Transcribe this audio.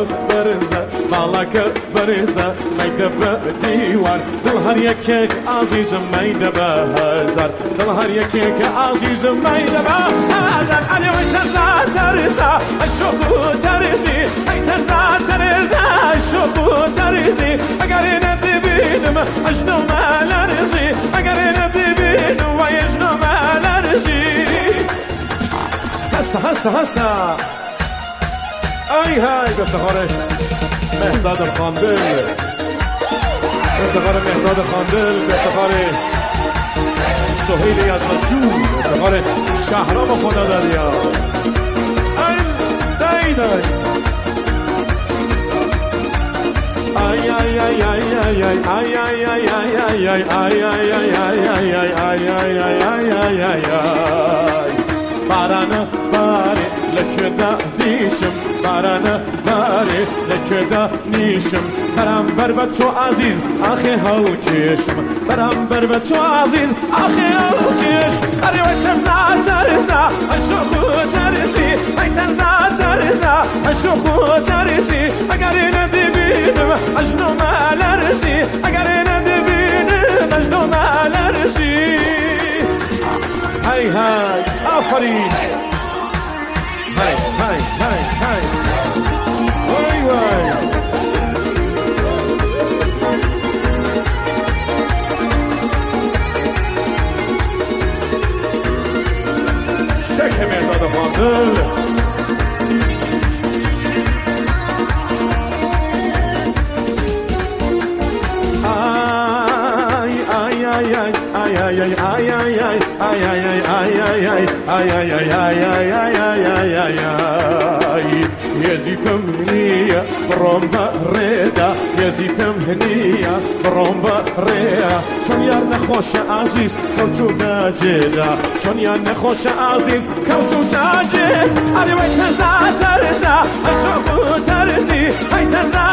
برزه مالك برزه ميده بديوان دل هر يكيك عزيز ميده بهزر دل هر يكيك عزيز ميده بهزر علي ويترزا ترزا الشوق ترزي ويترزا ترزا الشوق ترزي اگر ببینم اجنو مالرزي اگر ببینم ويجنو مالرزي هسه ای های به افتخارش مهداد الخاندل به افتخار مهداد خاندل به افتخار سهیل یزدجون به افتخار شهرام خدا دریا ای دای ay ay ay ay ay ay ay ay ay ay ay ay ay ay barana bari lekeda dişim barana bari lekeda nişim beraber ve tu aziz ahi havkişim beraber ve tu aziz ahi havkiş ari ve terza terza aşuku terzi ay terza terza aşuku terzi agar ne dibim aşnu malerzi agar ne dibim aşnu malerzi hay hay aferin hay hay hay hay vay vay şeke mehdadı fadıl ay ay ay ay ay ay ay ay ay ay ay ay ay ay ay ay يزيفم هنية برomba ريدا يزيفم هنية برomba ريا چون یار نخوش عزیز کوتو نجدا چون یار نخوش عزیز کوتو نجد اری وای ترزا ترزا اشوق ترزی ای ترزا